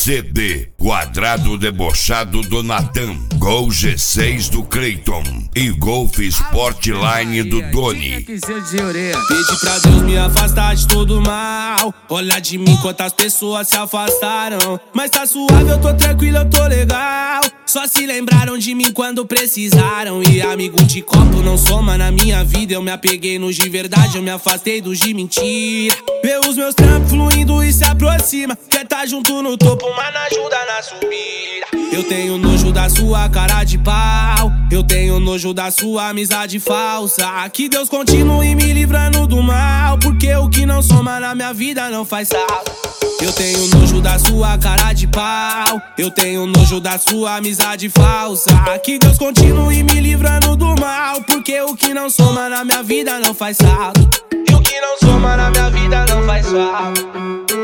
CD Quadrado Debochado do Natan, Gol G6 do Cleiton e Golf Sportline do Doni. Pedi pra Deus me afastar de todo mal. Olha de mim quantas pessoas se afastaram, mas tá suave, eu tô tranquilo, eu tô legal. Só se lembraram de mim quando precisaram. E amigo de copo não soma na minha vida. Eu me apeguei nos de verdade, eu me afastei dos de mentira. Vê os meus trampos fluindo e se aproxima. Quer tá junto no topo, mas não ajuda na subida. Eu tenho nojo da sua cara de pau, eu tenho nojo da sua amizade falsa. Que Deus continue me livrando do mal, porque o que não soma na minha vida não faz saldo. Eu tenho nojo da sua cara de pau, eu tenho nojo da sua amizade falsa. Que Deus continue me livrando do mal, porque o que não soma na minha vida não faz saldo. E o que não soma na minha vida não faz saldo.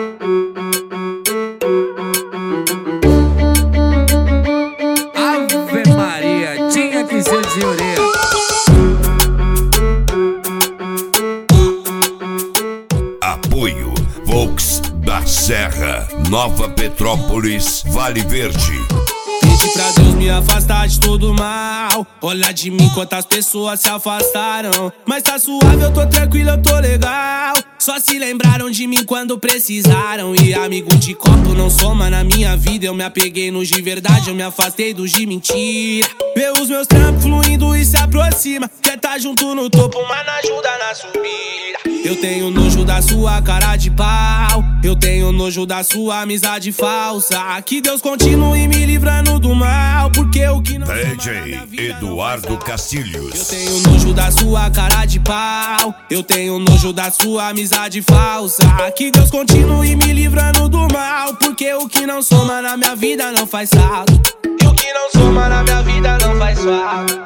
Ave Maria, tinha que ser de orelha. Apoio Volks da Serra, Nova Petrópolis, Vale Verde. Pedi pra Deus me afastar de todo mal. Olha de mim quantas pessoas se afastaram, mas tá suave, eu tô tranquilo, eu tô legal. Só se lembraram de mim quando precisaram. E amigo de copo não soma na minha vida. Eu me apeguei nos de verdade, eu me afastei dos de mentira. Vê os meus trampos fluindo e se aproxima. Quer tá junto no topo, mas não ajuda na subida. Eu tenho nojo da sua cara de pau, eu tenho nojo da sua amizade falsa. Que Deus continue me livrando do mal, porque o que não DJ Eduardo Castilhos. Eu tenho nojo da sua cara de pau, eu tenho nojo da sua amizade falsa. Que Deus continue me livrando do mal, porque o que não soma na minha vida não faz saldo. E o que não soma na minha vida não faz saldo.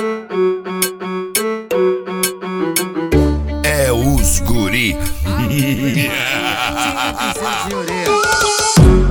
É os guri. Tinha que ser de orelha.